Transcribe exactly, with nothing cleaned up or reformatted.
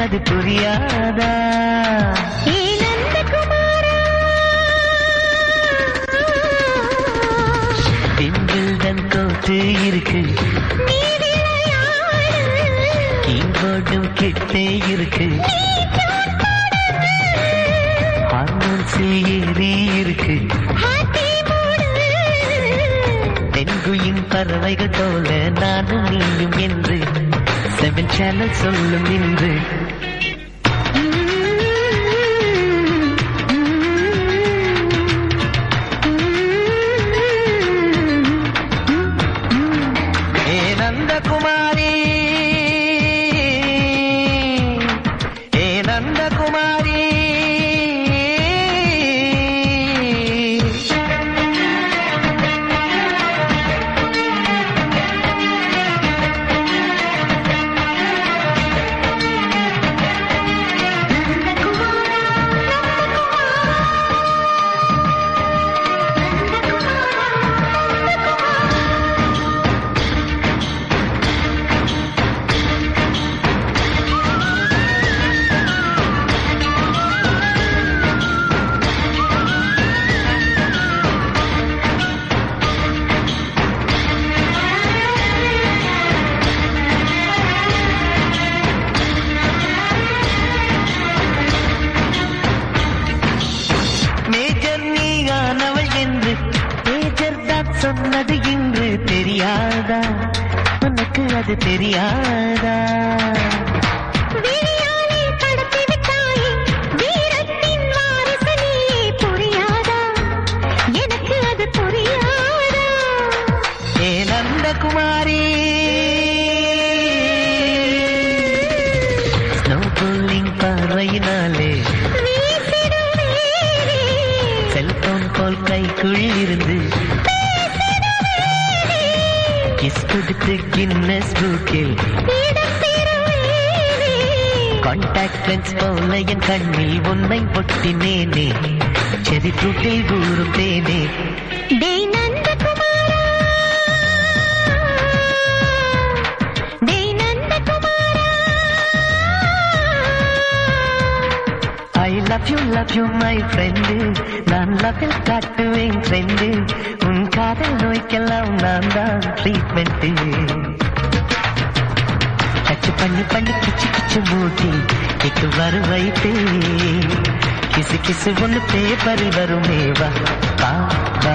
அது புரியாதா? விம்பிள்டன் கோட்டு இருக்கு, கீபோர்டும் கிட்டே இருக்கு, ஹார்மோன்ஸில் ஏறி இருக்கு, தென்குயின் பறவைகள் போல நானும் நீயும் என்று செவன் சேனல் சொல்லும் இன்று. ஏ நந்தகுமாரி, ஏ நந்தகுமாரி, சொன்னது இன்று தெரியாதா? உனக்கு அது தெரியாதா? புரியாதா? எனக்கு அது புரியாதா? ஏ நந்தகுமாரி, ஸ்னோ போலிங் பார்வையினாலே செல்போன் போல் கைக்குள் இருந்து கிஸ் கொடுத்து கின்னஸ் புக்கில் கான்டாக்ட் லென்ஸ் போல என் கண்ணில் உன்னை ஒட்டினேனே, செதி தூட்டில் ஊறும் தேனே. I love you, love you my friend, நான் லவ்வில் காட்டுவேன் ட்ரெண்டு, உன் காதல் நோய்க்கெல்லாம் நான் தான் ட்ரீட்மெண்ட். டச்சு பண்ணி பண்ணி கிச்சு கிச்சு மூட்டி கிக்கு வரு வைத்து கிசு கிசு ஒன்று பேப்பரில் வருமேவா.